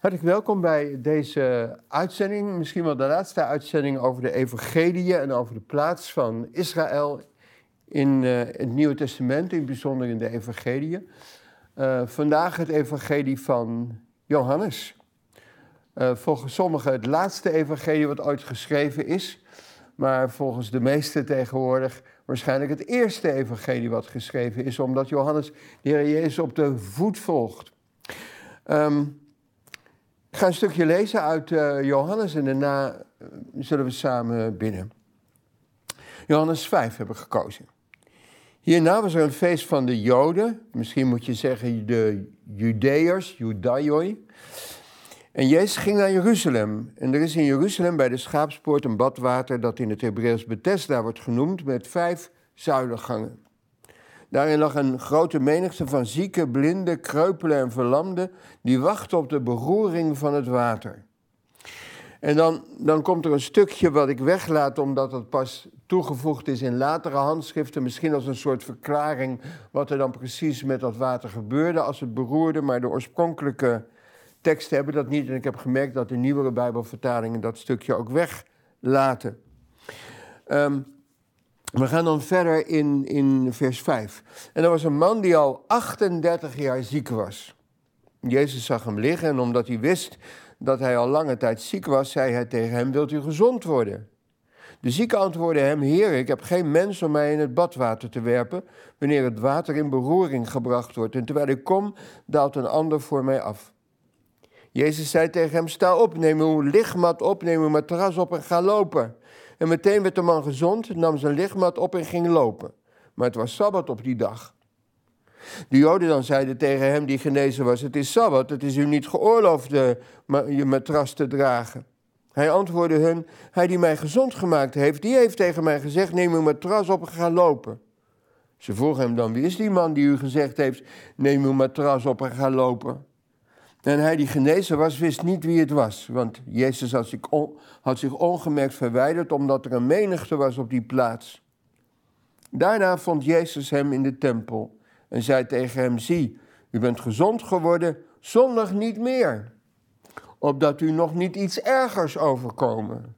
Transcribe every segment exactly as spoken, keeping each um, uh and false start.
Hartelijk welkom bij deze uitzending, misschien wel de laatste uitzending over de evangeliën en over de plaats van Israël in uh, het Nieuwe Testament, in het bijzonder in de evangeliën. Uh, vandaag het evangelie van Johannes. Uh, volgens sommigen het laatste evangelie wat ooit geschreven is, maar volgens de meesten tegenwoordig waarschijnlijk het eerste evangelie wat geschreven is, omdat Johannes de Heer Jezus op de voet volgt. Um, Ik ga een stukje lezen uit uh, Johannes en daarna uh, zullen we samen bidden. Johannes vijf hebben we gekozen. Hierna was er een feest van de Joden, misschien moet je zeggen de Judeërs, Judaioi. En Jezus ging naar Jeruzalem. En er is in Jeruzalem bij de Schaapspoort een badwater dat in het Hebreeuws Bethesda wordt genoemd, met vijf zuilengangen. Daarin lag een grote menigte van zieken, blinden, kreupelen en verlamden die wachten op de beroering van het water. En dan, dan komt er een stukje wat ik weglaat omdat het pas toegevoegd is in latere handschriften. Misschien als een soort verklaring wat er dan precies met dat water gebeurde als het beroerde. Maar de oorspronkelijke teksten hebben dat niet. En ik heb gemerkt dat de nieuwere Bijbelvertalingen dat stukje ook weglaten. Um, We gaan dan verder in, in vers vijf. En er was een man die al achtendertig jaar ziek was. Jezus zag hem liggen en omdat hij wist dat hij al lange tijd ziek was, zei hij tegen hem, wilt u gezond worden? De zieke antwoordde hem, Heer, ik heb geen mens om mij in het badwater te werpen, wanneer het water in beroering gebracht wordt. En terwijl ik kom, daalt een ander voor mij af. Jezus zei tegen hem, sta op, neem uw lichtmat op, neem uw matras op en ga lopen. En meteen werd de man gezond, nam zijn lichtmat op en ging lopen. Maar het was Sabbat op die dag. De Joden dan zeiden tegen hem die genezen was, het is Sabbat, het is u niet geoorloofd de, je matras te dragen. Hij antwoordde hun, hij die mij gezond gemaakt heeft, die heeft tegen mij gezegd, neem uw matras op en ga lopen. Ze vroegen hem dan, wie is die man die u gezegd heeft, neem uw matras op en ga lopen? En hij die genezen was, wist niet wie het was. Want Jezus had zich, on, had zich ongemerkt verwijderd, omdat er een menigte was op die plaats. Daarna vond Jezus hem in de tempel en zei tegen hem, zie, u bent gezond geworden, zondig niet meer. Opdat u nog niet iets ergers overkomen.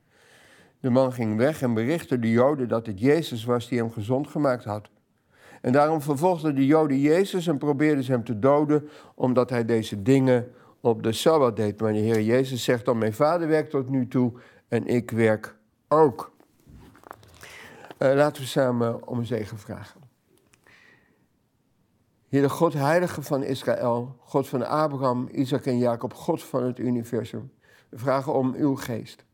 De man ging weg en berichtte de Joden dat het Jezus was die hem gezond gemaakt had. En daarom vervolgden de Joden Jezus en probeerden ze hem te doden, omdat hij deze dingen op de Sabbat deed. Maar de Heer Jezus zegt dan, mijn Vader werkt tot nu toe en ik werk ook. Uh, laten we samen om een zegen vragen. Heer God, Heilige van Israël, God van Abraham, Isaac en Jacob, God van het universum. We vragen om uw geest.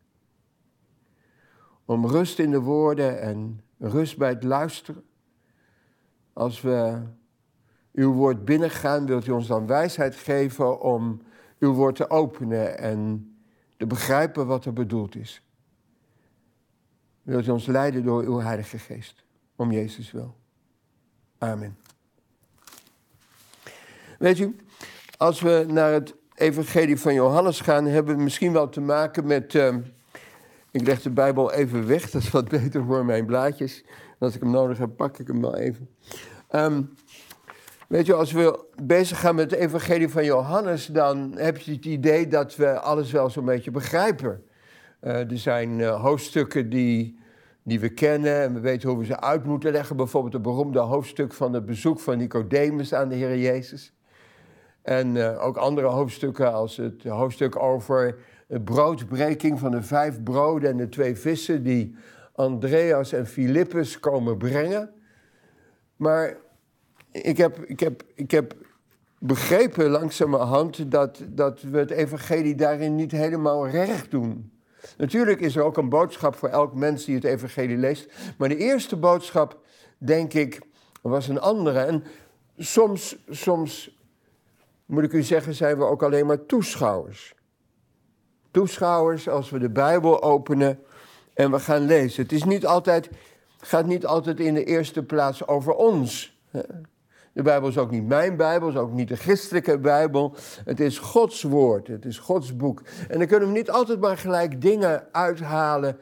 Om rust in de woorden en rust bij het luisteren. Als we uw woord binnengaan, wilt u ons dan wijsheid geven om uw woord te openen en te begrijpen wat er bedoeld is. Wilt u ons leiden door uw Heilige Geest, om Jezus wil. Amen. Weet u, als we naar het evangelie van Johannes gaan, hebben we misschien wel te maken met... Uh, ik leg de Bijbel even weg, dat is wat beter voor mijn blaadjes. Als ik hem nodig heb, pak ik hem wel even. Um, weet je, als we bezig gaan met het evangelie van Johannes, dan heb je het idee dat we alles wel zo'n beetje begrijpen. Uh, er zijn uh, hoofdstukken die, die we kennen en we weten hoe we ze uit moeten leggen. Bijvoorbeeld het beroemde hoofdstuk van het bezoek van Nicodemus aan de Heer Jezus. En uh, ook andere hoofdstukken als het hoofdstuk over de broodbreking van de vijf broden en de twee vissen die Andreas en Filippus komen brengen. Maar ik heb, ik heb, ik heb begrepen langzamerhand dat, dat we het evangelie daarin niet helemaal recht doen. Natuurlijk is er ook een boodschap voor elk mens die het evangelie leest. Maar de eerste boodschap, denk ik, was een andere. En soms, soms, moet ik u zeggen, zijn we ook alleen maar toeschouwers. Toeschouwers als we de Bijbel openen en we gaan lezen. Het is niet altijd, gaat niet altijd in de eerste plaats over ons. De Bijbel is ook niet mijn Bijbel, het is ook niet de christelijke Bijbel. Het is Gods woord, het is Gods boek. En dan kunnen we niet altijd maar gelijk dingen uithalen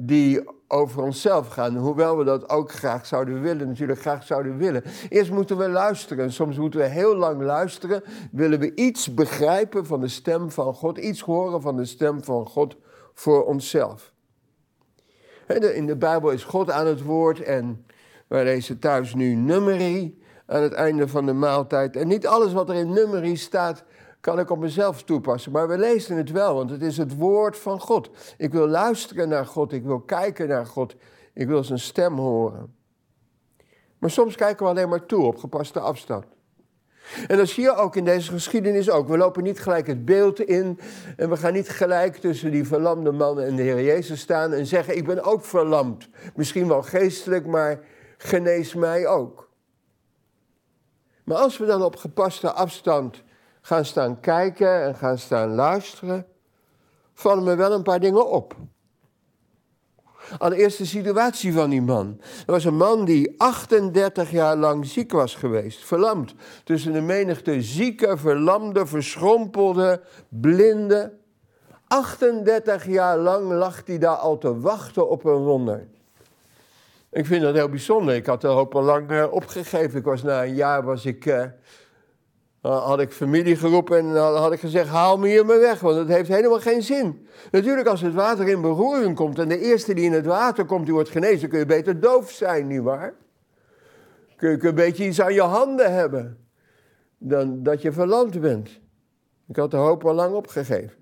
die over onszelf gaan. Hoewel we dat ook graag zouden willen, natuurlijk graag zouden willen. Eerst moeten we luisteren. Soms moeten we heel lang luisteren. Willen we iets begrijpen van de stem van God. Iets horen van de stem van God voor onszelf. In de Bijbel is God aan het woord en wij lezen thuis nu Numeri aan het einde van de maaltijd. En niet alles wat er in Numeri staat kan ik op mezelf toepassen. Maar we lezen het wel, want het is het woord van God. Ik wil luisteren naar God, ik wil kijken naar God. Ik wil zijn stem horen. Maar soms kijken we alleen maar toe op gepaste afstand. En dat zie je ook in deze geschiedenis ook. We lopen niet gelijk het beeld in en we gaan niet gelijk tussen die verlamde man en de Heer Jezus staan en zeggen, ik ben ook verlamd. Misschien wel geestelijk, maar genees mij ook. Maar als we dan op gepaste afstand gaan staan kijken en gaan staan luisteren, vallen me wel een paar dingen op. Allereerst de situatie van die man. Er was een man die achtendertig jaar lang ziek was geweest, verlamd. Tussen de menigte zieke, verlamde, verschrompelde, blinde. achtendertig jaar lang lag hij daar al te wachten op een wonder. Ik vind dat heel bijzonder. Ik had de hoop al lang uh, opgegeven. Ik was na een jaar was ik... Uh, had ik familie geroepen en dan had ik gezegd, haal me hier maar weg, want het heeft helemaal geen zin. Natuurlijk, als het water in beroering komt en de eerste die in het water komt, die wordt genezen, dan kun je beter doof zijn, nietwaar? Kun je, kun je een beetje iets aan je handen hebben, dan dat je verlamd bent. Ik had de hoop al lang opgegeven.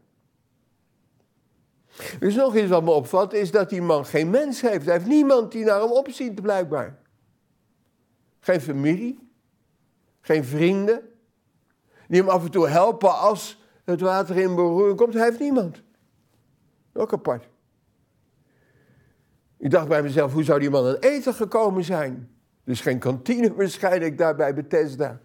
Dus nog iets wat me opvalt, is dat die man geen mens heeft. Hij heeft niemand die naar hem opziet, blijkbaar. Geen familie, geen vrienden, die hem af en toe helpen als het water in beroering komt. Hij heeft niemand. Ook apart. Ik dacht bij mezelf, hoe zou die man aan eten gekomen zijn? Dus geen kantine waarschijnlijk daar bij Bethesda.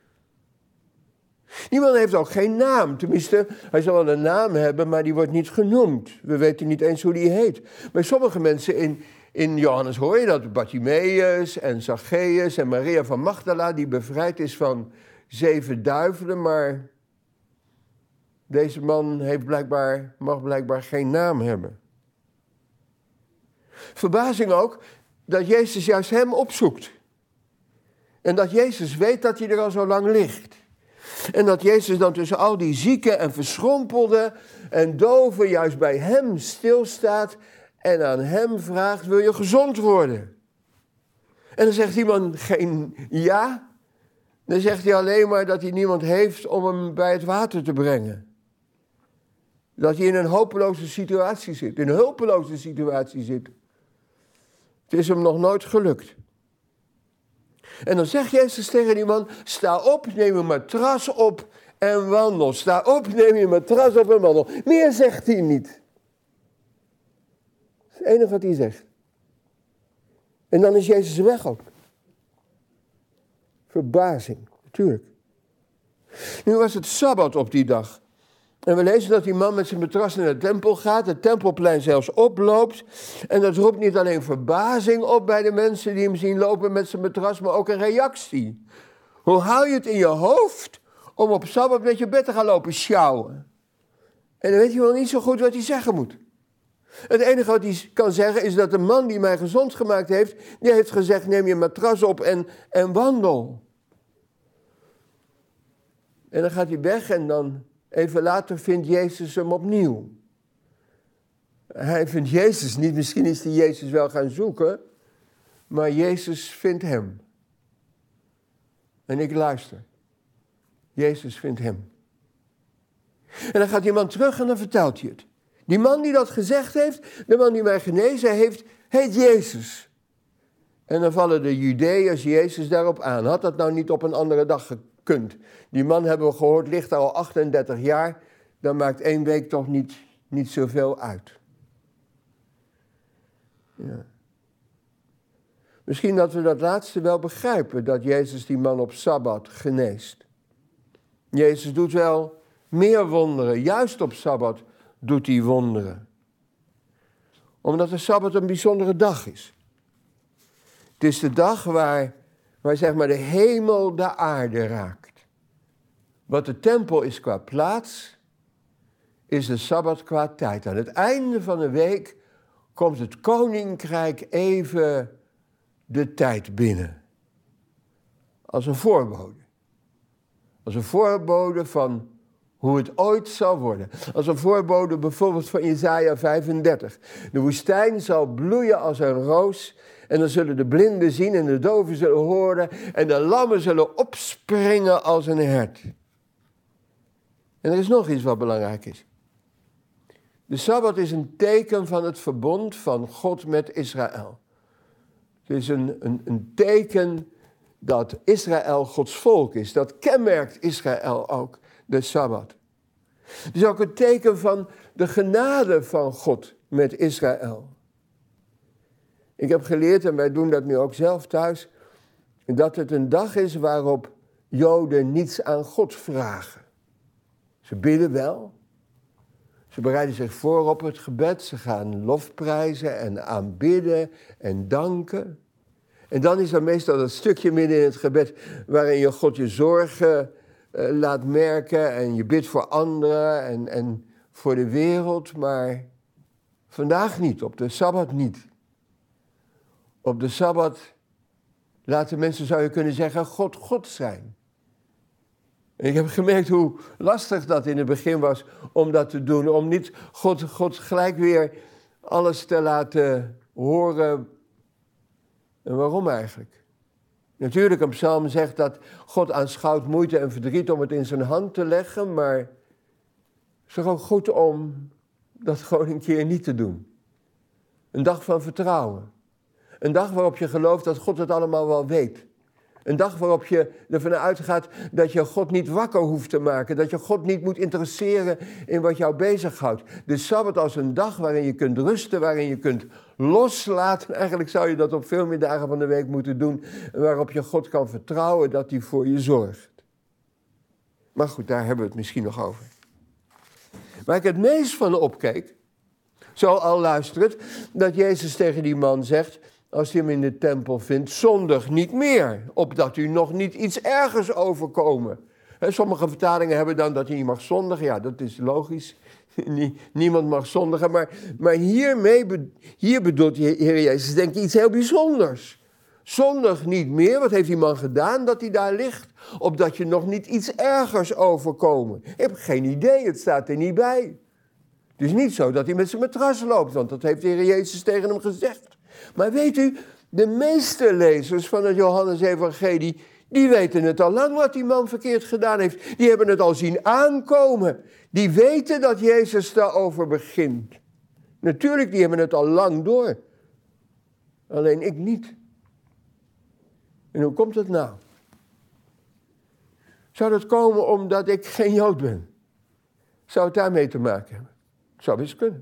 Die man heeft ook geen naam. Tenminste, hij zal wel een naam hebben, maar die wordt niet genoemd. We weten niet eens hoe die heet. Bij sommige mensen in, in Johannes hoor je dat. Bartimaeus en Zacchaeus en Maria van Magdala, die bevrijd is van zeven duivelen, maar deze man heeft blijkbaar, mag blijkbaar geen naam hebben. Verbazing ook dat Jezus juist hem opzoekt. En dat Jezus weet dat hij er al zo lang ligt. En dat Jezus dan tussen al die zieken en verschrompelden en doven juist bij hem stilstaat en aan hem vraagt, wil je gezond worden? En dan zegt iemand geen ja. Dan zegt hij alleen maar dat hij niemand heeft om hem bij het water te brengen. Dat hij in een hopeloze situatie zit. In een hulpeloze situatie zit. Het is hem nog nooit gelukt. En dan zegt Jezus tegen die man, sta op, neem een matras op en wandel. Sta op, neem je matras op en wandel. Meer zegt hij niet. Dat is het enige wat hij zegt. En dan is Jezus weg ook. Verbazing, natuurlijk. Nu was het Sabbat op die dag. En we lezen dat die man met zijn matras naar de tempel gaat, het tempelplein zelfs oploopt. En dat roept niet alleen verbazing op bij de mensen die hem zien lopen met zijn matras, maar ook een reactie. Hoe haal je het in je hoofd om op Sabbat met je bed te gaan lopen sjouwen? En dan weet je wel niet zo goed wat hij zeggen moet. Het enige wat hij kan zeggen is dat de man die mij gezond gemaakt heeft, die heeft gezegd, neem je matras op en, en wandel. En dan gaat hij weg en dan even later vindt Jezus hem opnieuw. Hij vindt Jezus niet, misschien is hij Jezus wel gaan zoeken, maar Jezus vindt hem. En ik luister. Jezus vindt hem. En dan gaat die man terug en dan vertelt hij het. Die man die dat gezegd heeft, de man die mij genezen heeft, heet Jezus. En dan vallen de Judeërs Jezus daarop aan. Had dat nou niet op een andere dag gekund? Die man, hebben we gehoord, ligt al achtendertig jaar. Dan maakt één week toch niet, niet zoveel uit. Ja. Misschien dat we dat laatste wel begrijpen, dat Jezus die man op Sabbat geneest. Jezus doet wel meer wonderen, juist op Sabbat doet hij wonderen. Omdat de Sabbat een bijzondere dag is. Het is de dag waar, waar zeg maar de hemel de aarde raakt. Wat de tempel is qua plaats, is de Sabbat qua tijd. Aan het einde van de week komt het koninkrijk even de tijd binnen. Als een voorbode. Als een voorbode van hoe het ooit zal worden. Als een voorbode bijvoorbeeld van Jesaja vijfendertig. De woestijn zal bloeien als een roos. En dan zullen de blinden zien en de doven zullen horen. En de lammen zullen opspringen als een hert. En er is nog iets wat belangrijk is. De Sabbat is een teken van het verbond van God met Israël. Het is een, een, een teken dat Israël Gods volk is. Dat kenmerkt Israël ook, de Sabbat. Het is ook een teken van de genade van God met Israël. Ik heb geleerd, en wij doen dat nu ook zelf thuis, dat het een dag is waarop Joden niets aan God vragen. Ze bidden wel. Ze bereiden zich voor op het gebed. Ze gaan lofprijzen en aanbidden en danken. En dan is er meestal dat stukje midden in het gebed waarin je God je zorgen uh, laat merken en je bidt voor anderen en, en voor de wereld, maar vandaag niet, op de Sabbat niet. Op de Sabbat laten mensen, zou je kunnen zeggen, God God zijn. En ik heb gemerkt hoe lastig dat in het begin was om dat te doen, om niet God, God gelijk weer alles te laten horen. En waarom eigenlijk? Natuurlijk, een psalm zegt dat God aanschouwt moeite en verdriet om het in zijn hand te leggen, maar het is toch ook goed om dat gewoon een keer niet te doen. Een dag van vertrouwen. Een dag waarop je gelooft dat God het allemaal wel weet. Een dag waarop je ervan uitgaat dat je God niet wakker hoeft te maken. Dat je God niet moet interesseren in wat jou bezighoudt. De Sabbat als een dag waarin je kunt rusten, waarin je kunt loslaten. Eigenlijk zou je dat op veel meer dagen van de week moeten doen. Waarop je God kan vertrouwen dat hij voor je zorgt. Maar goed, daar hebben we het misschien nog over. Waar ik het meest van opkeek, zo al luisterend, dat Jezus tegen die man zegt, als hij hem in de tempel vindt, zondig niet meer, opdat u nog niet iets ergers overkomen. He, sommige vertalingen hebben dan dat hij niet mag zondigen. Ja, dat is logisch. Niemand mag zondigen. Maar, maar hiermee, hier bedoelt de Heer Jezus denk ik iets heel bijzonders. Zondig niet meer. Wat heeft die man gedaan dat hij daar ligt? Opdat je nog niet iets ergers overkomen. Ik heb geen idee, het staat er niet bij. Het is niet zo dat hij met zijn matras loopt, want dat heeft de Heer Jezus tegen hem gezegd. Maar weet u, de meeste lezers van het Johannes-evangelie, die weten het al lang wat die man verkeerd gedaan heeft. Die hebben het al zien aankomen. Die weten dat Jezus daarover begint. Natuurlijk, die hebben het al lang door. Alleen ik niet. En hoe komt het nou? Zou dat komen omdat ik geen Jood ben? Zou het daarmee te maken hebben? Zou best kunnen.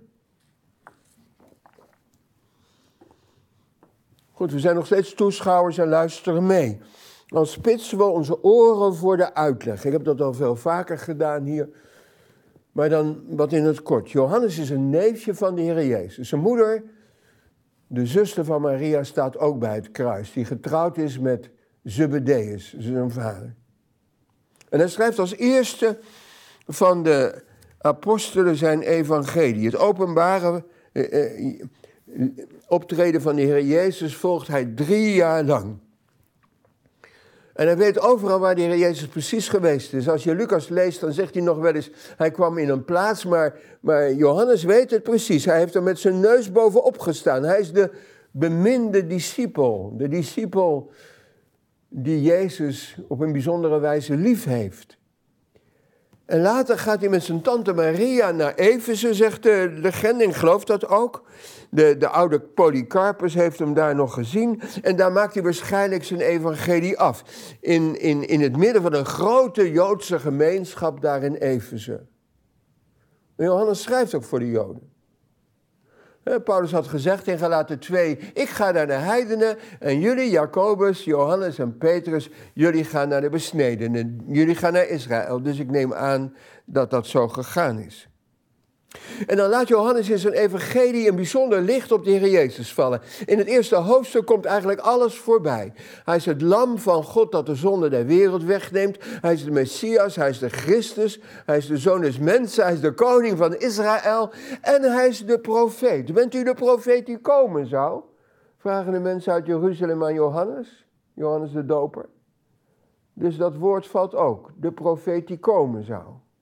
Goed, we zijn nog steeds toeschouwers en luisteren mee. Dan spitsen we onze oren voor de uitleg. Ik heb dat al veel vaker gedaan hier. Maar dan wat in het kort. Johannes is een neefje van de Heer Jezus. Zijn moeder, de zuster van Maria, staat ook bij het kruis. Die getrouwd is met Zebedeus, zijn vader. En hij schrijft als eerste van de apostelen zijn evangelie. Het openbare eh, eh, optreden van de Heer Jezus volgt hij drie jaar lang. En hij weet overal waar de Heer Jezus precies geweest is. Als je Lucas leest, dan zegt hij nog wel eens, hij kwam in een plaats, maar, maar Johannes weet het precies. Hij heeft er met zijn neus bovenop gestaan. Hij is de beminde discipel. De discipel die Jezus op een bijzondere wijze lief heeft. En later gaat hij met zijn tante Maria naar Efeze, zegt de legende, en gelooft dat ook. De, de oude Polycarpus heeft hem daar nog gezien. En daar maakt hij waarschijnlijk zijn evangelie af. In, in, in het midden van een grote Joodse gemeenschap daar in Efeze. En Johannes schrijft ook voor de Joden. Paulus had gezegd in Galaten twee, ik ga naar de heidenen en jullie, Jacobus, Johannes en Petrus, jullie gaan naar de besnedenen. Jullie gaan naar Israël. Dus ik neem aan dat dat zo gegaan is. En dan laat Johannes in zijn evangelie een bijzonder licht op de Heer Jezus vallen. In het eerste hoofdstuk komt eigenlijk alles voorbij. Hij is het lam van God dat de zonde der wereld wegneemt. Hij is de Messias, hij is de Christus, hij is de Zoon des Mensen, hij is de koning van Israël en hij is de profeet. Bent u de profeet die komen zou? Vragen de mensen uit Jeruzalem aan Johannes, Johannes de Doper. Dus dat woord valt ook, de profeet die komen zou.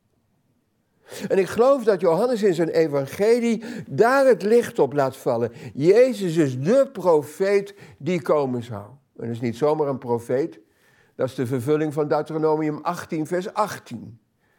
En ik geloof dat Johannes in zijn evangelie daar het licht op laat vallen. Jezus is de profeet die komen zou. En dat is niet zomaar een profeet. Dat is de vervulling van Deuteronomium achttien, vers achttien.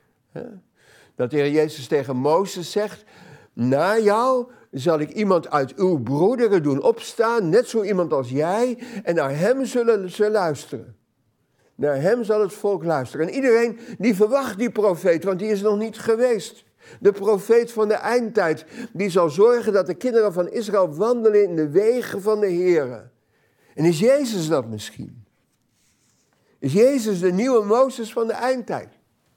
Dat de Heer Jezus tegen Mozes zegt: na jou zal ik iemand uit uw broederen doen opstaan, net zo iemand als jij, en naar hem zullen ze luisteren. Naar hem zal het volk luisteren. En iedereen die verwacht die profeet, want die is nog niet geweest. De profeet van de eindtijd, die zal zorgen dat de kinderen van Israël wandelen in de wegen van de Heere. En is Jezus dat misschien? Is Jezus de nieuwe Mozes van de eindtijd?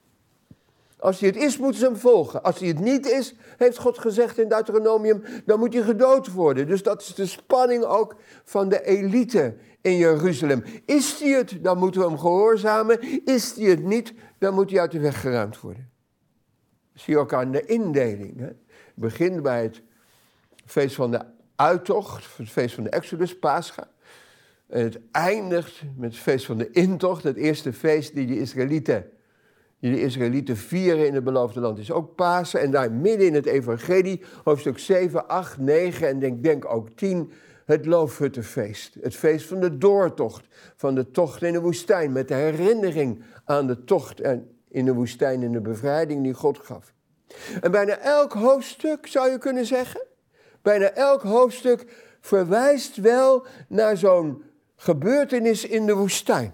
Als hij het is, moeten ze hem volgen. Als hij het niet is, heeft God gezegd in Deuteronomium, dan moet hij gedood worden. Dus dat is de spanning ook van de elite in Jeruzalem. Is hij het, dan moeten we hem gehoorzamen. Is hij het niet, dan moet hij uit de weg geruimd worden. Dat zie je ook aan de indeling. Hè? Het begint bij het feest van de uittocht, het feest van de Exodus, Pascha. En het eindigt met het feest van de intocht, het eerste feest die de Israëlieten, die de Israëlieten vieren in het beloofde land, is ook Pasen. En daar midden in het evangelie, hoofdstuk zeven, acht, negen en denk, denk ook tien, het loofhuttenfeest. Het feest van de doortocht, van de tocht in de woestijn, met de herinnering aan de tocht in de woestijn en de bevrijding die God gaf. En bijna elk hoofdstuk, zou je kunnen zeggen, bijna elk hoofdstuk verwijst wel naar zo'n gebeurtenis in de woestijn.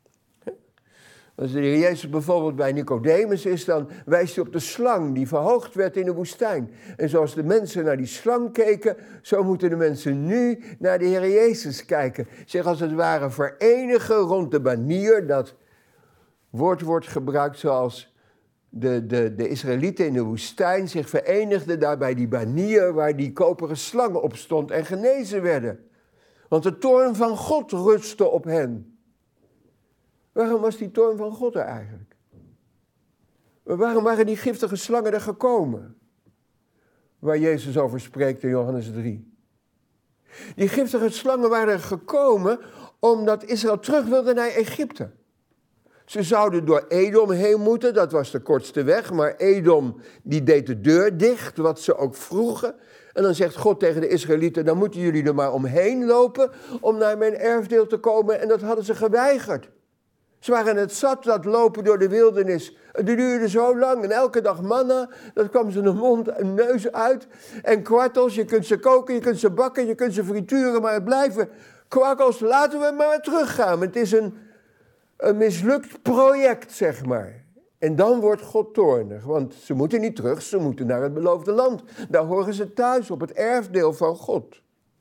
Als de Heer Jezus bijvoorbeeld bij Nicodemus is, dan wijst hij op de slang die verhoogd werd in de woestijn. En zoals de mensen naar die slang keken, zo moeten de mensen nu naar de Heer Jezus kijken. Zich als het ware verenigen rond de banier. Dat woord wordt gebruikt zoals de, de, de Israëlieten in de woestijn zich verenigden daar bij die banier waar die koperen slang op stond en genezen werden. Want de toorn van God rustte op hen. Waarom was die toorn van God er eigenlijk? Waarom waren die giftige slangen er gekomen? Waar Jezus over spreekt in Johannes drie. Die giftige slangen waren er gekomen omdat Israël terug wilde naar Egypte. Ze zouden door Edom heen moeten, dat was de kortste weg. Maar Edom die deed de deur dicht, wat ze ook vroegen. En dan zegt God tegen de Israëlieten, dan moeten jullie er maar omheen lopen om naar mijn erfdeel te komen. En dat hadden ze geweigerd. Ze waren het zat, dat lopen door de wildernis. Het duurde zo lang en elke dag manna, dat kwam ze de mond en neus uit. En kwartels, je kunt ze koken, je kunt ze bakken, je kunt ze frituren, maar het blijven kwakkels. Laten we maar weer teruggaan. Het is een, een mislukt project, zeg maar. En dan wordt God toornig, want ze moeten niet terug, ze moeten naar het beloofde land. Daar horen ze thuis, op het erfdeel van God.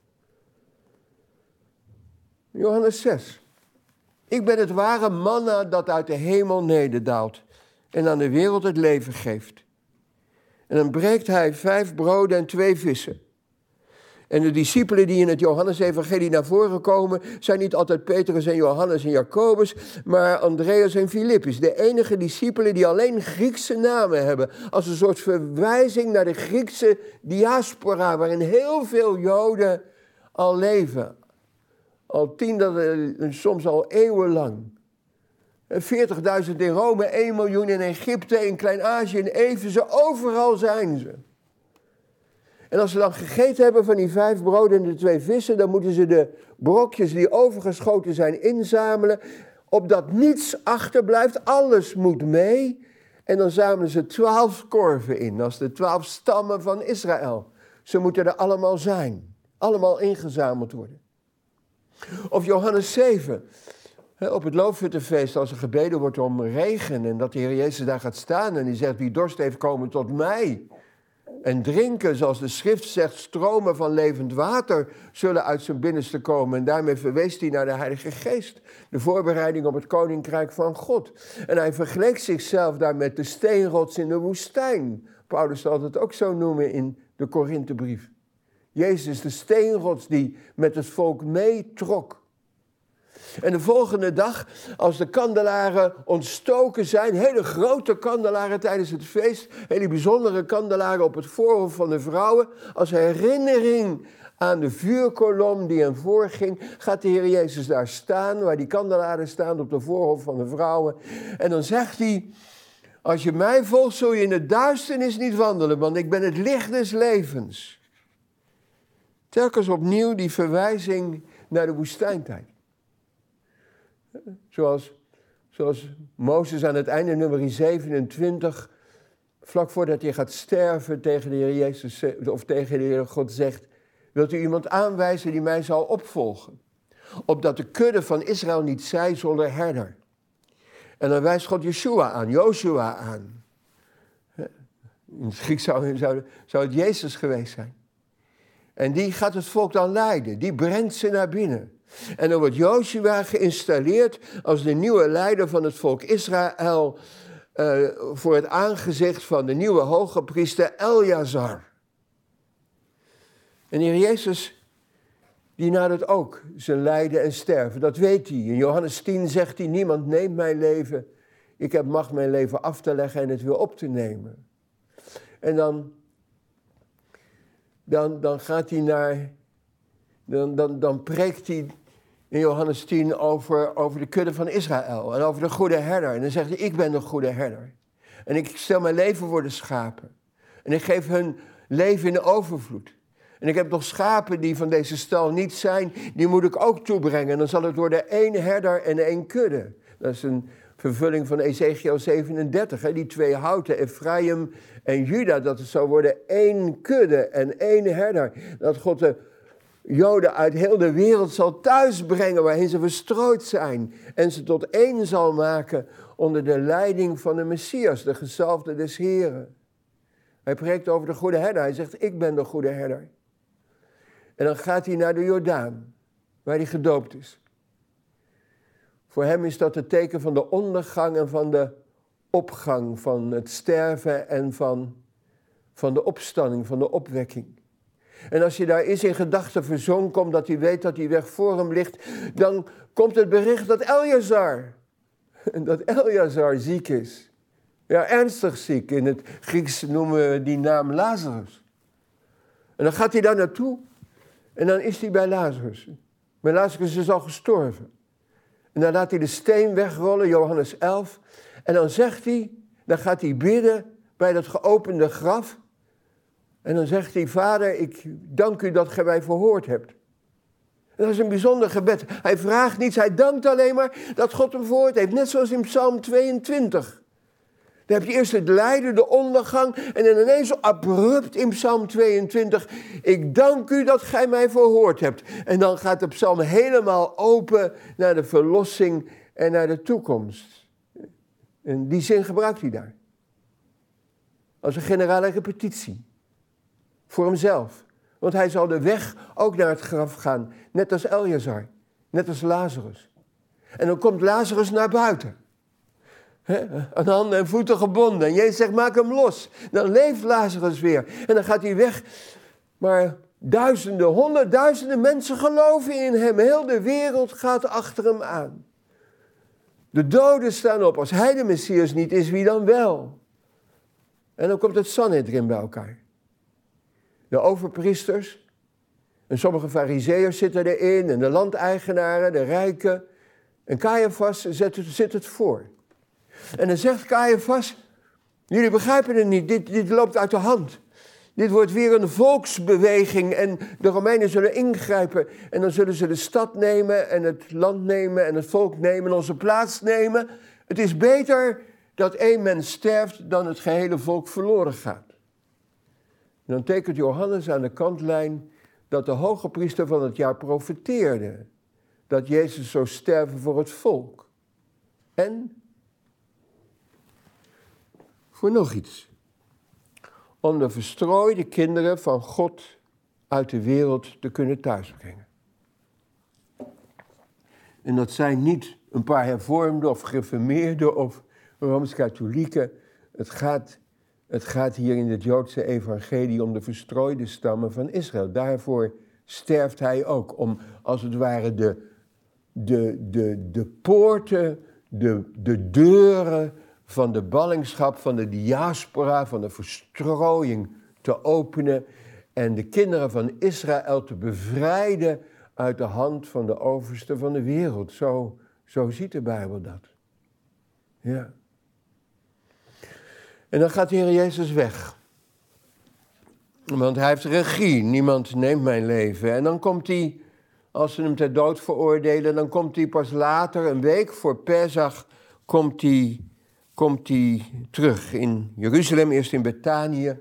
Johannes zes. Ik ben het ware manna dat uit de hemel nederdaalt en aan de wereld het leven geeft. En dan breekt hij vijf broden en twee vissen. En de discipelen die in het Johannes-evangelie naar voren komen, zijn niet altijd Petrus en Johannes en Jacobus, maar Andreas en Filippus. De enige discipelen die alleen Griekse namen hebben, als een soort verwijzing naar de Griekse diaspora, waarin heel veel Joden al leven. Al tientallen, soms al eeuwenlang. veertigduizend in Rome, één miljoen in Egypte, in Klein-Azië, in Efeze, overal zijn ze. En als ze dan gegeten hebben van die vijf broden en de twee vissen, dan moeten ze de brokjes die overgeschoten zijn inzamelen, opdat niets achterblijft, alles moet mee. En dan zamelen ze twaalf korven in, als de twaalf stammen van Israël. Ze moeten er allemaal zijn, allemaal ingezameld worden. Of Johannes zeven, op het loofhuttenfeest, als er gebeden wordt om regen en dat de Heer Jezus daar gaat staan en die zegt, wie dorst heeft, komen tot mij. En drinken, zoals de schrift zegt, stromen van levend water zullen uit zijn binnenste komen. En daarmee verwees hij naar de Heilige Geest, de voorbereiding op het koninkrijk van God. En hij vergeleek zichzelf daar met de steenrots in de woestijn, Paulus zal het ook zo noemen in de Korinthebrief. Jezus, de steenrots die met het volk meetrok. En de volgende dag, als de kandelaren ontstoken zijn, hele grote kandelaren tijdens het feest, hele bijzondere kandelaren op het voorhof van de vrouwen, als herinnering aan de vuurkolom die hem voorging, gaat de Heer Jezus daar staan, waar die kandelaren staan op de voorhof van de vrouwen. En dan zegt hij, als je mij volgt, zul je in de duisternis niet wandelen, want ik ben het licht des levens. Telkens opnieuw die verwijzing naar de woestijntijd. Zoals, zoals Mozes aan het einde, nummer zevenentwintig, vlak voordat hij gaat sterven, tegen de Heer Jezus, of tegen de Heer God zegt, wilt u iemand aanwijzen die mij zal opvolgen? Opdat de kudde van Israël niet zij zonder herder. En dan wijst God Yeshua aan, Joshua aan. In het Grieks zou, zou, zou het Jezus geweest zijn. En die gaat het volk dan leiden, die brengt ze naar binnen. En dan wordt Joshua geïnstalleerd als de nieuwe leider van het volk Israël uh, voor het aangezicht van de nieuwe hoge priester Eleazar. En de Heer Jezus, die nadert ook zijn lijden en sterven, dat weet hij. In Johannes tien zegt hij, niemand neemt mijn leven, ik heb macht mijn leven af te leggen en het weer op te nemen. En dan, dan, dan gaat hij naar, dan, dan, dan preekt hij in Johannes tien over, over de kudde van Israël en over de goede herder. En dan zegt hij, ik ben de goede herder. En ik stel mijn leven voor de schapen. En ik geef hun leven in de overvloed. En ik heb nog schapen die van deze stal niet zijn, die moet ik ook toebrengen. En dan zal het worden één herder en één kudde. Dat is een vervulling van Ezekiel zevenendertig, hè? Die twee houten, Ephraim en Juda, dat het zou worden één kudde en één herder. Dat God de Joden uit heel de wereld zal thuisbrengen waarin ze verstrooid zijn. En ze tot één zal maken onder de leiding van de Messias, de gezalfde des Heren. Hij preekt over de goede herder. Hij zegt, ik ben de goede herder. En dan gaat hij naar de Jordaan, waar hij gedoopt is. Voor hem is dat het teken van de ondergang en van de opgang, van het sterven en van, van de opstanding, van de opwekking. En als je daar is in gedachten verzonken, omdat hij weet dat die weg voor hem ligt, dan komt het bericht dat Eleazar, dat Eleazar ziek is. Ja, ernstig ziek. In het Grieks noemen we die naam Lazarus. En dan gaat hij daar naartoe en dan is hij bij Lazarus. Maar Lazarus is al gestorven. En dan laat hij de steen wegrollen, Johannes elf. En dan zegt hij, dan gaat hij bidden bij dat geopende graf. En dan zegt hij, Vader, ik dank u dat gij mij verhoord hebt. En dat is een bijzonder gebed. Hij vraagt niets, hij dankt alleen maar dat God hem verhoord heeft. Net zoals in Psalm tweeëntwintig. Dan heb je eerst het lijden, de ondergang en dan ineens zo abrupt in Psalm tweeëntwintig. Ik dank u dat gij mij verhoord hebt. En dan gaat de psalm helemaal open naar de verlossing en naar de toekomst. En die zin gebruikt hij daar. Als een generale repetitie. Voor hemzelf. Want hij zal de weg ook naar het graf gaan. Net als Eleazar. Net als Lazarus. En dan komt Lazarus naar buiten. He, aan handen en voeten gebonden. En Jezus zegt, maak hem los. Dan leeft Lazarus weer. En dan gaat hij weg. Maar duizenden, honderdduizenden mensen geloven in hem. Heel de wereld gaat achter hem aan. De doden staan op. Als hij de Messias niet is, wie dan wel? En dan komt het Sanhedrin bij elkaar. De overpriesters. En sommige farizeeërs zitten erin. En de landeigenaren, de rijken. En Caiaphas zet het, zit het voor. En dan zegt Caiaphas, jullie begrijpen het niet, dit, dit loopt uit de hand. Dit wordt weer een volksbeweging en de Romeinen zullen ingrijpen. En dan zullen ze de stad nemen en het land nemen en het volk nemen en onze plaats nemen. Het is beter dat één mens sterft dan het gehele volk verloren gaat. En dan tekent Johannes aan de kantlijn dat de hoge priester van het jaar profeteerde. Dat Jezus zou sterven voor het volk. En voor nog iets. Om de verstrooide kinderen van God uit de wereld te kunnen thuisbrengen. En dat zijn niet een paar hervormden of gereformeerden of Rooms-Katholieken. Het gaat Het gaat hier in het Joodse evangelie om de verstrooide stammen van Israël. Daarvoor sterft hij ook, om als het ware de, de, de, de poorten, de, de deuren van de ballingschap, van de diaspora, van de verstrooiing te openen en de kinderen van Israël te bevrijden uit de hand van de overste van de wereld. Zo, zo ziet de Bijbel dat. Ja. En dan gaat de Heer Jezus weg. Want hij heeft regie, niemand neemt mijn leven. En dan komt hij, als ze hem ter dood veroordelen, dan komt hij pas later, een week voor Pesach, komt hij, komt hij terug in Jeruzalem, eerst in Betanië.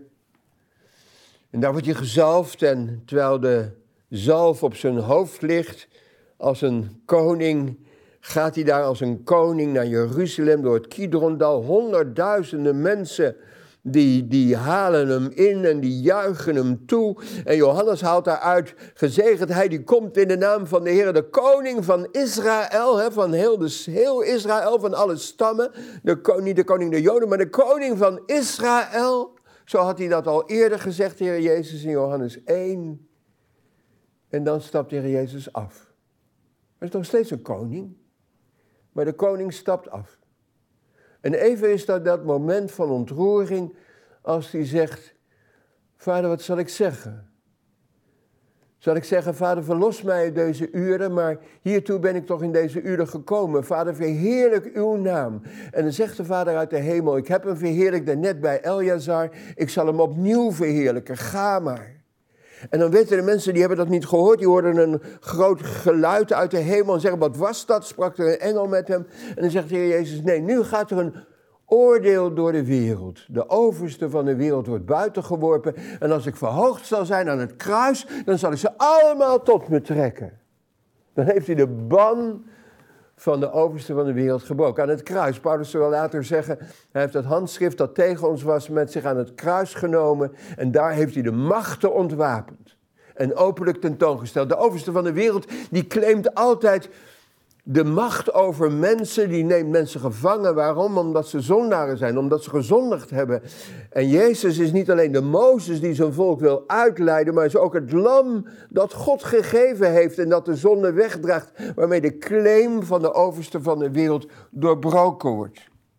En daar wordt hij gezalfd en terwijl de zalf op zijn hoofd ligt, als een koning, gaat hij daar als een koning naar Jeruzalem door het Kidrondal. Honderdduizenden mensen die, die halen hem in en die juichen hem toe. En Johannes haalt daaruit, gezegend hij die komt in de naam van de Heer, de koning van Israël, hè, van heel, de, heel Israël, van alle stammen. De, niet de koning der Joden, maar de koning van Israël. Zo had hij dat al eerder gezegd, de Heer Jezus, in Johannes één. En dan stapt de Heer Jezus af. Hij is nog steeds een koning. Maar de koning stapt af. En even is dat dat moment van ontroering als hij zegt, vader, wat zal ik zeggen? Zal ik zeggen, vader, verlos mij uit deze uren, maar hiertoe ben ik toch in deze uren gekomen. Vader, verheerlijk uw naam. En dan zegt de vader uit de hemel, ik heb hem verheerlijkt daarnet bij Eljazar, ik zal hem opnieuw verheerlijken, ga maar. En dan weten de mensen, die hebben dat niet gehoord, die hoorden een groot geluid uit de hemel en zeggen, wat was dat? Sprak er een engel met hem. En dan zegt de Heer Jezus, nee, nu gaat er een oordeel door de wereld. De overste van de wereld wordt buitengeworpen. En als ik verhoogd zal zijn aan het kruis, dan zal ik ze allemaal tot me trekken. Dan heeft hij de ban van de overste van de wereld gebroken. Aan het kruis. Paulus zal later zeggen, hij heeft het handschrift dat tegen ons was met zich aan het kruis genomen. En daar heeft hij de machten ontwapend. En openlijk tentoongesteld. De overste van de wereld, die claimt altijd de macht over mensen, die neemt mensen gevangen. Waarom? Omdat ze zondaren zijn, omdat ze gezondigd hebben. En Jezus is niet alleen de Mozes die zijn volk wil uitleiden, maar is ook het lam dat God gegeven heeft en dat de zonde wegdraagt, waarmee de claim van de overste van de wereld doorbroken wordt.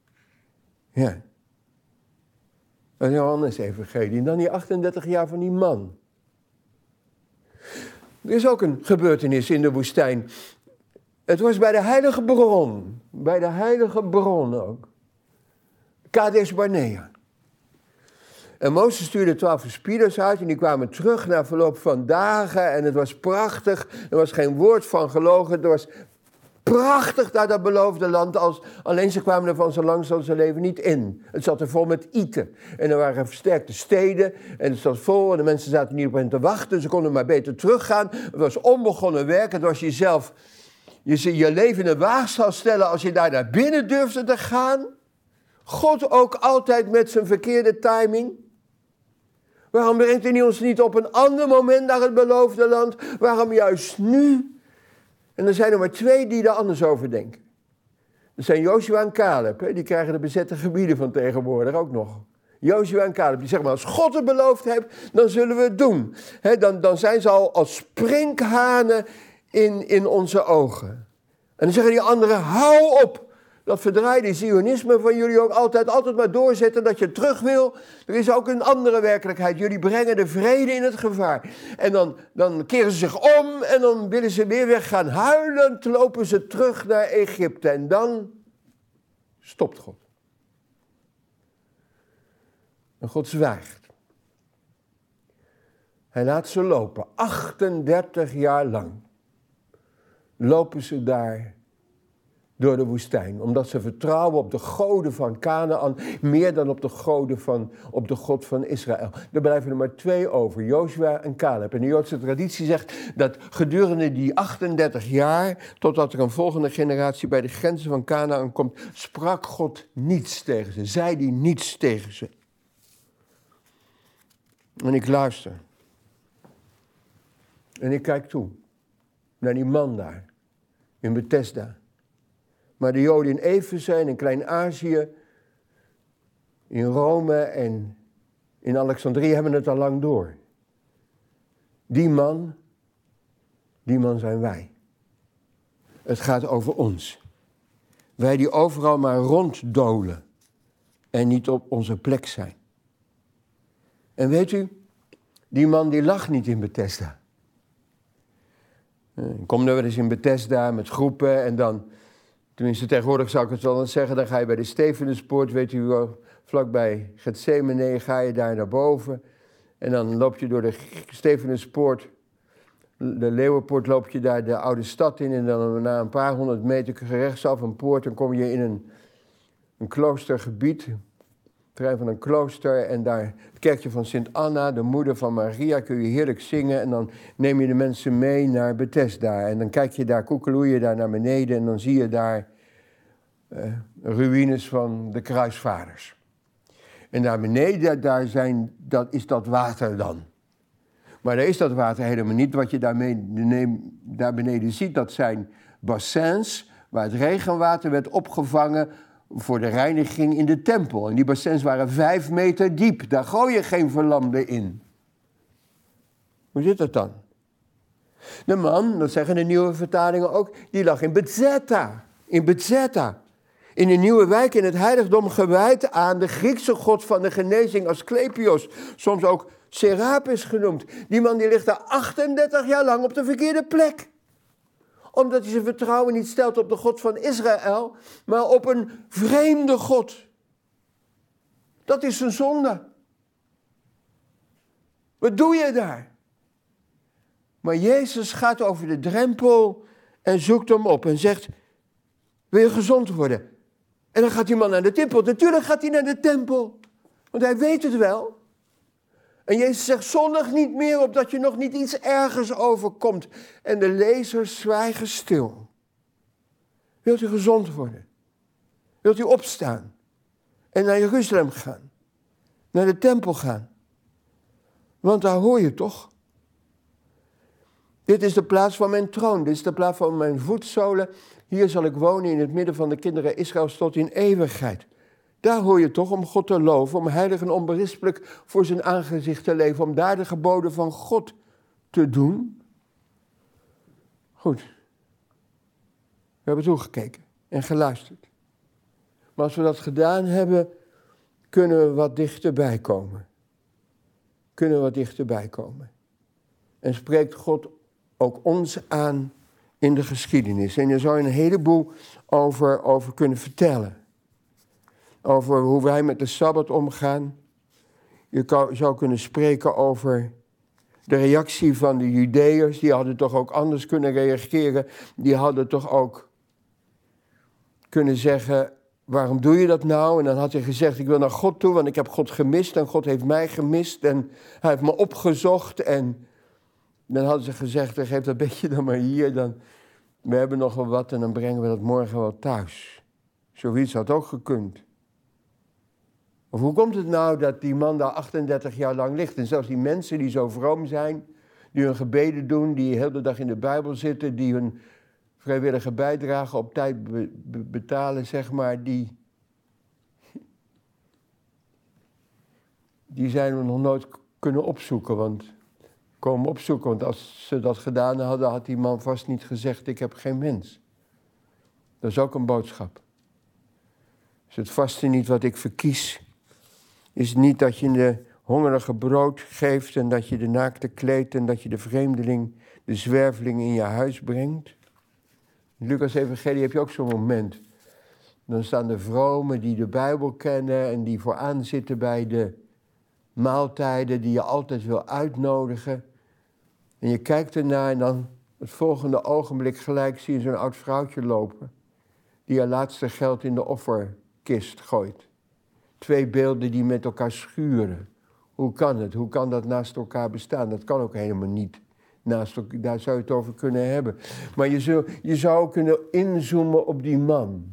Ja. En Johannes evangelie. En dan die achtendertig jaar van die man. Er is ook een gebeurtenis in de woestijn. Het was bij de heilige bron, bij de heilige bron ook. Kades Barnea. En Mozes stuurde twaalf verspieders uit en die kwamen terug na verloop van dagen en het was prachtig. Er was geen woord van gelogen, het was prachtig daar dat beloofde land. Als, alleen ze kwamen er van zo lang als ze leven niet in. Het zat er vol met ieten. En er waren versterkte steden en het zat vol en de mensen zaten niet op hen te wachten. Ze konden maar beter teruggaan. Het was onbegonnen werk, het was jezelf. Je je leven in de waagschaal stellen als je daar naar binnen durfde te gaan. God ook altijd met zijn verkeerde timing. Waarom brengt hij ons niet op een ander moment naar het beloofde land? Waarom juist nu? En er zijn er maar twee die er anders over denken. Dat zijn Jozua en Caleb. Hè? Die krijgen de bezette gebieden van tegenwoordig ook nog. Jozua en Caleb, die zeggen maar, als God het beloofd heeft, dan zullen we het doen. Hè, dan, dan zijn ze al als sprinkhanen in, in onze ogen. En dan zeggen die anderen, hou op. Dat verdraaide zionisme van jullie ook altijd, altijd maar doorzetten dat je terug wil. Er is ook een andere werkelijkheid. Jullie brengen de vrede in het gevaar. En dan, dan keren ze zich om en dan willen ze weer weggaan. Huilend lopen ze terug naar Egypte. En dan stopt God. En God zwijgt. Hij laat ze lopen. achtendertig jaar lang lopen ze daar door de woestijn. Omdat ze vertrouwen op de goden van Kanaan. Meer dan op de goden van, op de God van Israël. Er blijven er maar twee over. Jozua en Caleb. En de Joodse traditie zegt dat gedurende die achtendertig jaar, totdat er een volgende generatie bij de grenzen van Kanaan komt, sprak God niets tegen ze. Zei die niets tegen ze. En ik luister. En ik kijk toe. Naar die man daar. In Bethesda. Maar de Joden in Efeze en in Klein-Azië, in Rome en in Alexandrië hebben het al lang door. Die man, die man zijn wij. Het gaat over ons. Wij die overal maar ronddolen en niet op onze plek zijn. En weet u, die man die lag niet in Bethesda. Ik kom nu wel eens in Bethesda met groepen en dan, tenminste tegenwoordig zou ik het wel eens zeggen, dan ga je bij de Stefanuspoort, weet u wel, vlakbij Getsemane, ga je daar naar boven. En dan loop je door de Stefanuspoort, de Leeuwenpoort, loop je daar de oude stad in. En dan na een paar honderd meter rechtsaf een poort, dan kom je in een, een kloostergebied, het terrein van een klooster. En daar het kerkje van Sint Anna, de moeder van Maria, kun je heerlijk zingen. En dan neem je de mensen mee naar Bethesda. En dan kijk je daar, koekeloei je daar naar beneden en dan zie je daar uh, ruïnes van de kruisvaarders. En daar beneden, daar zijn, dat is dat water dan. Maar daar is dat water helemaal niet. Wat je daarmee, daar beneden ziet, dat zijn bassins waar het regenwater werd opgevangen voor de reiniging in de tempel. En die bassins waren vijf meter diep. Daar gooi je geen verlamden in. Hoe zit dat dan? De man, dat zeggen de nieuwe vertalingen ook, die lag in Bethesda. In Bethesda. In een nieuwe wijk in het heiligdom gewijd aan de Griekse god van de genezing Asclepios. Soms ook Serapis genoemd. Die man die ligt daar achtendertig jaar lang op de verkeerde plek. Omdat hij zijn vertrouwen niet stelt op de God van Israël, maar op een vreemde God. Dat is zijn zonde. Wat doe je daar? Maar Jezus gaat over de drempel en zoekt hem op en zegt, wil je gezond worden? En dan gaat die man naar de tempel. Natuurlijk gaat hij naar de tempel. Want hij weet het wel. En Jezus zegt, zondig niet meer, opdat je nog niet iets ergers overkomt. En de lezers zwijgen stil. Wilt u gezond worden? Wilt u opstaan? En naar Jeruzalem gaan? Naar de tempel gaan? Want daar hoor je toch? Dit is de plaats van mijn troon. Dit is de plaats van mijn voetzolen. Hier zal ik wonen in het midden van de kinderen Israëls tot in eeuwigheid. Daar hoor je toch om God te loven, om heilig en onberispelijk voor zijn aangezicht te leven, om daar de geboden van God te doen. Goed. We hebben toegekeken en geluisterd. Maar als we dat gedaan hebben, kunnen we wat dichterbij komen. Kunnen we wat dichterbij komen. En spreekt God ook ons aan in de geschiedenis. En je zou een heleboel over, over kunnen vertellen. Over hoe wij met de Sabbat omgaan. Je kan, zou kunnen spreken over de reactie van de Judeërs. Die hadden toch ook anders kunnen reageren. Die hadden toch ook kunnen zeggen, waarom doe je dat nou? En dan had hij gezegd, ik wil naar God toe, want ik heb God gemist. En God heeft mij gemist. En hij heeft me opgezocht. En dan hadden ze gezegd, geef dat beetje dan maar hier. Dan, we hebben nog wel wat en dan brengen we dat morgen wel thuis. Zoiets had ook gekund. Of hoe komt het nou dat die man daar achtendertig jaar lang ligt? En zelfs die mensen die zo vroom zijn, die hun gebeden doen, die de hele dag in de Bijbel zitten, die hun vrijwillige bijdrage op tijd be- be- betalen, zeg maar, die, die zijn we nog nooit kunnen opzoeken. Want, komen opzoeken, want als ze dat gedaan hadden, had die man vast niet gezegd, ik heb geen mens. Dat is ook een boodschap. Is het vaste niet wat ik verkies? Is het niet dat je de hongerige brood geeft en dat je de naakte kleedt en dat je de vreemdeling, de zwerveling in je huis brengt? In Lucas Evangelie heb je ook zo'n moment. Dan staan de vromen die de Bijbel kennen en die vooraan zitten bij de maaltijden die je altijd wil uitnodigen. En je kijkt ernaar en dan het volgende ogenblik gelijk zie je zo'n oud vrouwtje lopen die haar laatste geld in de offerkist gooit. Twee beelden die met elkaar schuren. Hoe kan het? Hoe kan dat naast elkaar bestaan? Dat kan ook helemaal niet. Naast elkaar, daar zou je het over kunnen hebben. Maar je zou, je zou kunnen inzoomen op die man.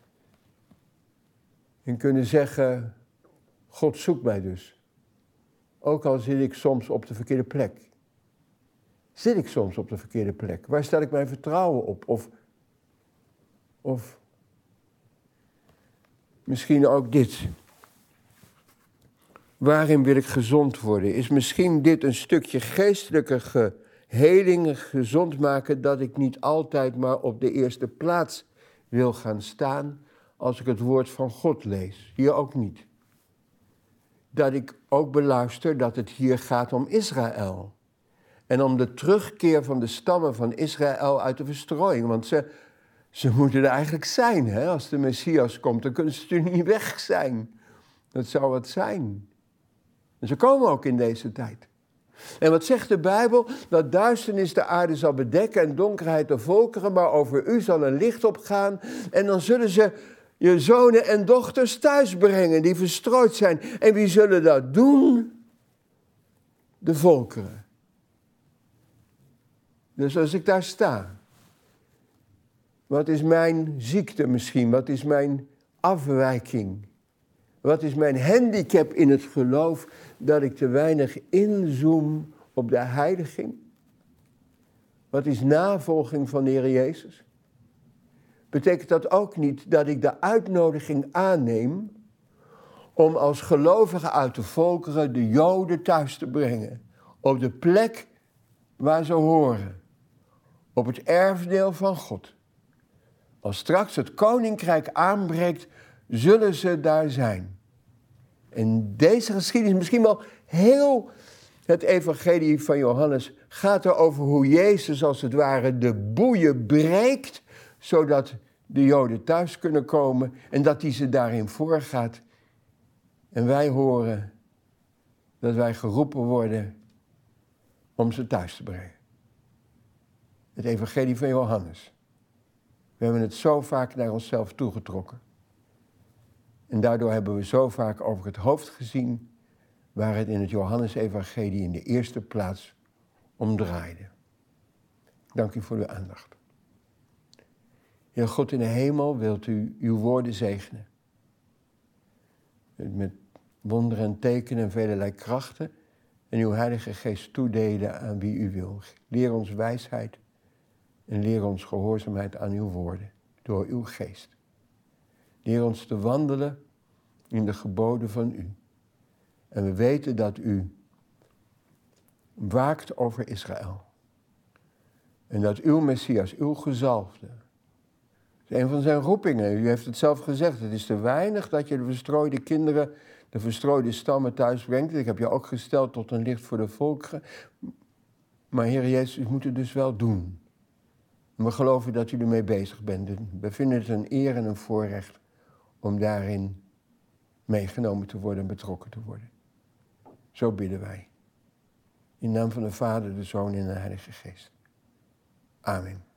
En kunnen zeggen, God zoekt mij dus. Ook al zit ik soms op de verkeerde plek. Zit ik soms op de verkeerde plek? Waar stel ik mijn vertrouwen op? Of, of misschien ook dit. waarin wil ik gezond worden? Is misschien dit een stukje geestelijke geheling, gezond maken, dat ik niet altijd maar op de eerste plaats wil gaan staan als ik het woord van God lees. Hier ook niet. Dat ik ook beluister dat het hier gaat om Israël. En om de terugkeer van de stammen van Israël uit de verstrooiing. Want ze, ze moeten er eigenlijk zijn. Hè? Als de Messias komt, dan kunnen ze natuurlijk niet weg zijn. Dat zou wat zijn. En ze komen ook in deze tijd. En wat zegt de Bijbel? Dat duisternis de aarde zal bedekken en donkerheid de volkeren. Maar over u zal een licht opgaan. En dan zullen ze je zonen en dochters thuis brengen die verstrooid zijn. En wie zullen dat doen? De volkeren. Dus als ik daar sta, wat is mijn ziekte misschien? Wat is mijn afwijking? Wat is mijn handicap in het geloof dat ik te weinig inzoom op de heiliging? Wat is navolging van de Heer Jezus? Betekent dat ook niet dat ik de uitnodiging aanneem om als gelovige uit de volkeren de Joden thuis te brengen? Op de plek waar ze horen. Op het erfdeel van God. Als straks het koninkrijk aanbreekt, zullen ze daar zijn. En deze geschiedenis, misschien wel heel het evangelie van Johannes, gaat er over hoe Jezus als het ware de boeien breekt, zodat de Joden thuis kunnen komen en dat hij ze daarin voorgaat. En wij horen dat wij geroepen worden om ze thuis te brengen. Het evangelie van Johannes. We hebben het zo vaak naar onszelf toegetrokken. En daardoor hebben we zo vaak over het hoofd gezien waar het in het Johannesevangelie in de eerste plaats om draaide. Dank u voor uw aandacht. Heer God in de hemel, wilt u uw woorden zegenen. Met wonderen en tekenen en velelei krachten en uw Heilige Geest toedelen aan wie u wil. Leer ons wijsheid en leer ons gehoorzaamheid aan uw woorden door uw Geest. Leer ons te wandelen in de geboden van u. En we weten dat u waakt over Israël. En dat uw Messias, uw gezalfde, is een van zijn roepingen. U heeft het zelf gezegd, het is te weinig dat je de verstrooide kinderen, de verstrooide stammen thuis brengt. Ik heb je ook gesteld tot een licht voor de volkeren. Maar Heer Jezus, u moet het dus wel doen. En we geloven dat u ermee bezig bent. We vinden het een eer en een voorrecht om daarin meegenomen te worden en betrokken te worden. Zo bidden wij. In naam van de Vader, de Zoon en de Heilige Geest. Amen.